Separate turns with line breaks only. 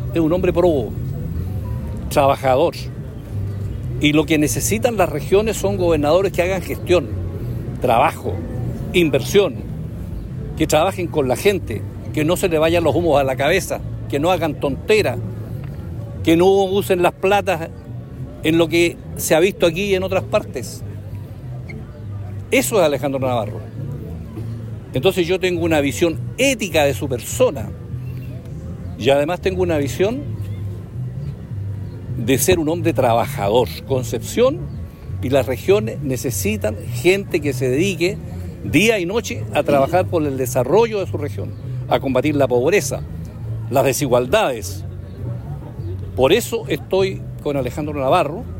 es un hombre probo, trabajador. Y lo que necesitan las regiones son gobernadores que hagan gestión, trabajo, inversión, que trabajen con la gente, que no se le vayan los humos a la cabeza, que no hagan tonteras, que no usen las platas en lo que se ha visto aquí y en otras partes. Eso es Alejandro Navarro. Entonces yo tengo una visión ética de su persona y además tengo una visión de ser un hombre trabajador. Concepción y las regiones necesitan gente que se dedique día y noche a trabajar por el desarrollo de su región, a combatir la pobreza, las desigualdades. Por eso estoy con Alejandro Navarro,